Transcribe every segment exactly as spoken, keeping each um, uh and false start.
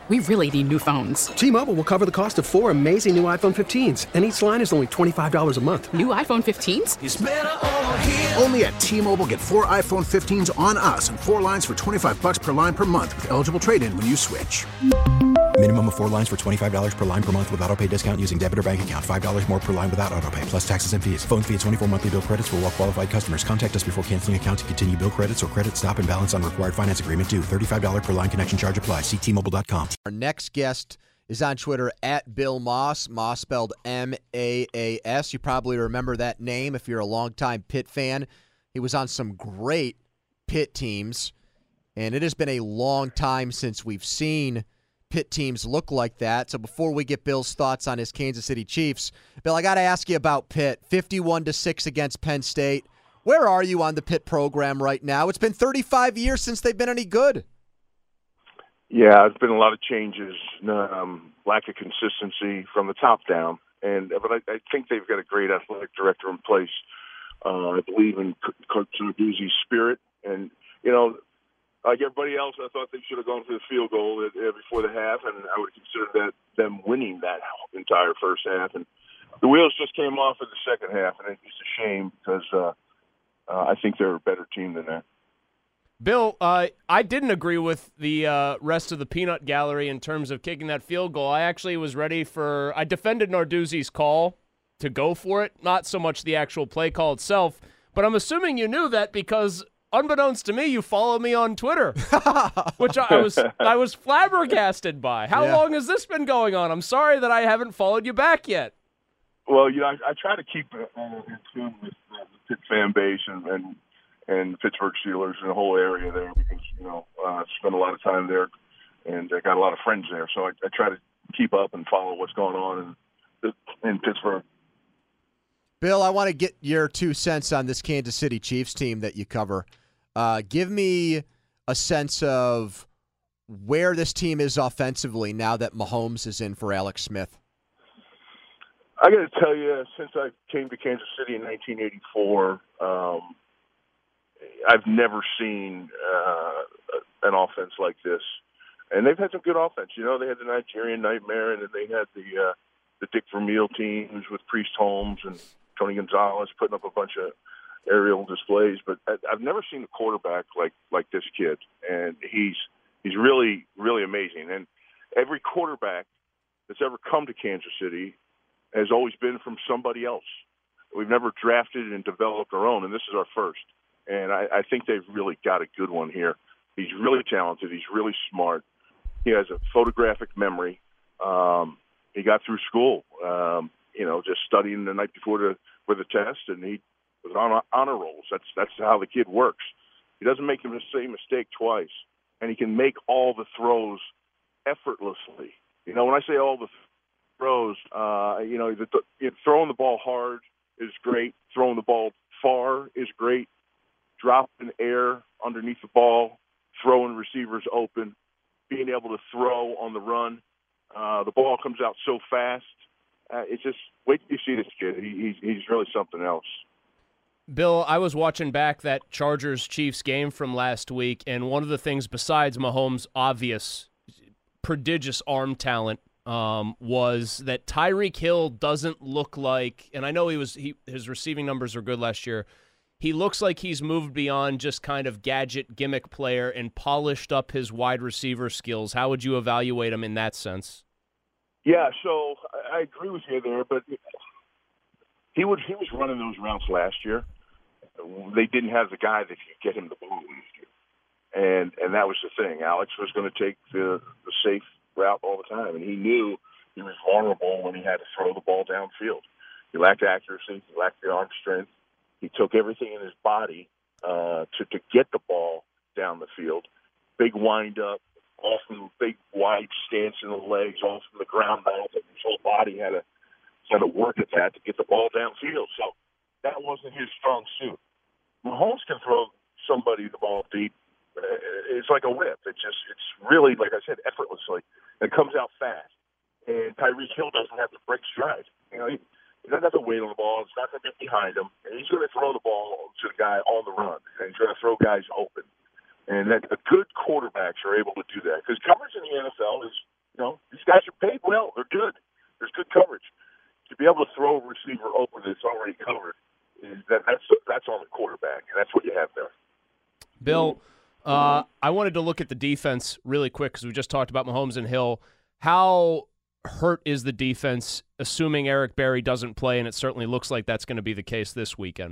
We really need new phones. T-Mobile will cover the cost of four amazing new iPhone fifteens, and each line is only twenty-five dollars a month. New iPhone fifteens? It's better over here. Only at T-Mobile, get four iPhone fifteens on us and four lines for twenty-five dollars per line per month with eligible trade-in when you switch. Minimum of four lines for twenty-five dollars per line per month with autopay discount using debit or bank account. five dollars more per line without autopay, plus taxes and fees. Phone fee at twenty-four monthly bill credits for well qualified customers. Contact us before canceling account to continue bill credits or credit stop and balance on required finance agreement due. thirty-five dollars per line connection charge applies. See T Mobile dot com. Our next guest is on Twitter at Bill Moss. Moss spelled M A A S. You probably remember that name if you're a longtime Pitt fan. He was on some great Pitt teams, and it has been a long time since we've seen Pitt teams look like that. So before we get Bill's thoughts on his Kansas City Chiefs, Bill, I got to ask you about Pitt. fifty-one to six against Penn State. Where are you on the Pitt program right now? It's been thirty-five years since they've been any good. Yeah, it's been a lot of changes, um, lack of consistency from the top down. And but I, I think they've got a great athletic director in place. Uh, I believe in Coach Narduzzi's spirit, and you know. Like everybody else, I thought they should have gone for the field goal uh, before the half, and I would consider that them winning that entire first half. And the wheels just came off in the second half, and it's a shame because uh, uh, I think they're a better team than that. Bill, uh, I didn't agree with the uh, rest of the peanut gallery in terms of kicking that field goal. I actually was ready for – I defended Narduzzi's call to go for it, not so much the actual play call itself. But I'm assuming you knew that because – unbeknownst to me, you follow me on Twitter, which I was I was flabbergasted by. How yeah. long has this been going on? I'm sorry that I haven't followed you back yet. Well, you know, I, I try to keep uh, in tune with uh, the Pitt fan base and, and and the Pittsburgh Steelers and the whole area there because you know uh, I spend a lot of time there and I got a lot of friends there, so I, I try to keep up and follow what's going on in in Pittsburgh. Bill, I want to get your two cents on this Kansas City Chiefs team that you cover. Uh, give me a sense of where this team is offensively now that Mahomes is in for Alex Smith. I got to tell you, since I came to Kansas City in nineteen eighty-four, um, I've never seen uh, an offense like this. And they've had some good offense. You know, they had the Nigerian Nightmare, and then they had the uh, the Dick Vermeil team, who's with Priest Holmes and Tony Gonzalez putting up a bunch of aerial displays. But I've never seen a quarterback like like this kid, and he's he's really really amazing. And every quarterback that's ever come to Kansas City has always been from somebody else. We've never drafted and developed our own, and this is our first. And I, I think they've really got a good one here. He's really talented. He's really smart. He has a photographic memory. Um, he got through school, um, you know, just studying the night before the for the test, and he was on honor rolls. That's that's how the kid works. He doesn't make the same mistake twice, and he can make all the throws effortlessly. You know, when I say all the throws, uh, you know, the, the, throwing the ball hard is great. Throwing the ball far is great. Dropping air underneath the ball, throwing receivers open, being able to throw on the run. Uh, the ball comes out so fast. Uh, it's just, wait till you see this kid. He, he's, he's really something else. Bill, I was watching back that Chargers-Chiefs game from last week, and one of the things besides Mahomes' obvious, prodigious arm talent um, was that Tyreek Hill doesn't look like, and I know he was he, his receiving numbers were good last year, he looks like he's moved beyond just kind of gadget gimmick player and polished up his wide receiver skills. How would you evaluate him in that sense? Yeah, so I agree with you there, but he was he was running those routes last year. They didn't have the guy that could get him the ball last year, and and that was the thing. Alex was going to take the, the safe route all the time, and he knew he was vulnerable when he had to throw the ball downfield. He lacked accuracy, he lacked the arm strength. He took everything in his body uh, to to get the ball down the field. Big wind up, often big wide stance in the legs, off from the ground balance. His whole body had to had to work at that to get the ball downfield. So that wasn't his strong suit. Mahomes can throw somebody the ball deep. It's like a whip. It's just it's really, like I said, effortlessly. It comes out fast. And Tyreek Hill doesn't have to break stride. You know, he, he doesn't have to wait on the ball. It's not going to be behind him. And he's going to throw the ball to the guy on the run. And he's going to throw guys open. And that the good quarterbacks are able to do that. Because coverage in the N F L is Uh, I wanted to look at the defense really quick because we just talked about Mahomes and Hill. How hurt is the defense, assuming Eric Berry doesn't play, and it certainly looks like that's going to be the case this weekend?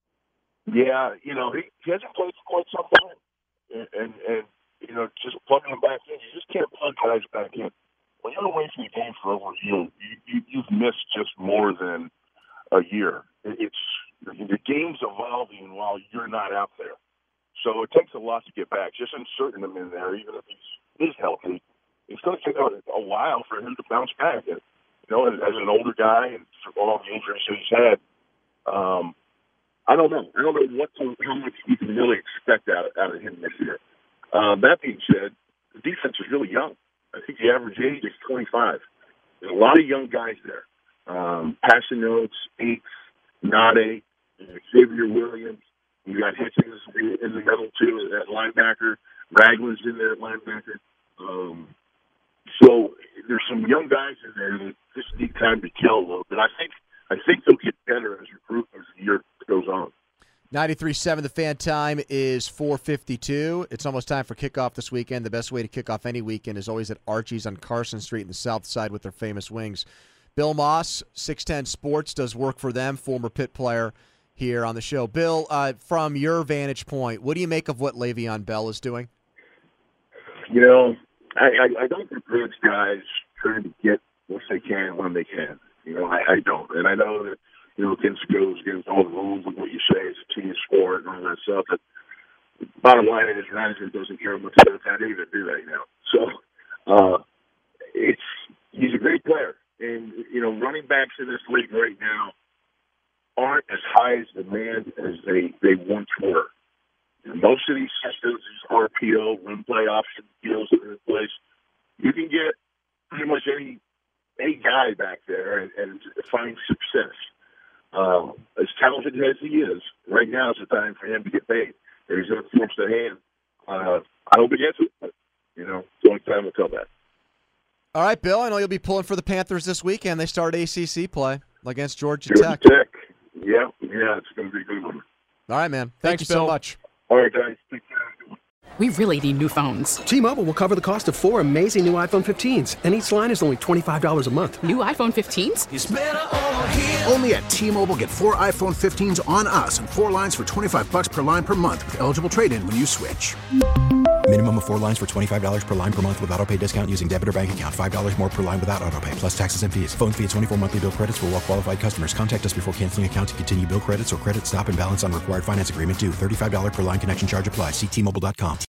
Yeah, you know, he, he hasn't played for quite some time. And, and, and, you know, just plugging him back in, you just can't plug guys back in. When you're away from the game for over a year, you, you, you've missed just more than a year. It's the game's evolving while you're not out there. So it takes a lot to get back. Just inserting him in there, even if he's is healthy, it's going to take a, a while for him to bounce back. And, you know, as, as an older guy and for all the injuries that he's had, um, I don't know. I don't know what to, how much you can really expect out, out of him this year. Um, that being said, the defense is really young. I think the average age is twenty-five. There's a lot of young guys there. Um, passing notes, Aikes, Nade, Xavier Williams. You got Hitchens in the middle, too, at linebacker. Ragland's in there at linebacker. Um, so there's some young guys in there that just need time to kill a little bit. I think I think they'll get better as recruit as the year goes on. ninety-three point seven The Fan time is four fifty-two. It's almost time for kickoff this weekend. The best way to kick off any weekend is always at Archie's on Carson Street in the South Side with their famous wings. Bill Moss, six ten Sports, does work for them, former Pitt player here on the show. Bill, uh, from your vantage point, what do you make of what Le'Veon Bell is doing? You know, I, I, I don't begrudge guys trying to get what they can when they can. You know, I, I don't. And I know that, you know, against goes against all the rules and what you say is a team sport and all that stuff. But bottom line is, management doesn't care much about that either, do they now? So, uh, it's he's a great player. And, you know, running backs in this league right now aren't as high as demand as they, they once were. And most of these systems, these R P O, run play option deals that are in place, you can get pretty much any any guy back there and, and find success. Um, as talented as he is, right now is the time for him to get paid. Or he's going to force the hand. Uh, I hope he gets it, but, you know, the only time will tell that. All right, Bill, I know you'll be pulling for the Panthers this weekend. They start A C C play against Georgia, Georgia Tech. Tech. Yeah, yeah, it's going to be a good one. All right, man. Thank Thanks, you so Bill. much. All right, guys. Take care. We really need new phones. T-Mobile will cover the cost of four amazing new iPhone fifteens, and each line is only twenty-five dollars a month. New iPhone fifteens? Only at T-Mobile, get four iPhone fifteens on us and four lines for twenty-five bucks per line per month with eligible trade-in when you switch. Minimum of four lines for twenty-five dollars per line per month with autopay discount using debit or bank account. five dollars more per line without autopay, plus taxes and fees. Phone fee at twenty-four monthly bill credits for well-qualified customers. Contact us before canceling account to continue bill credits or credit stop and balance on required finance agreement due. thirty-five dollars per line connection charge applies. See T Mobile dot com.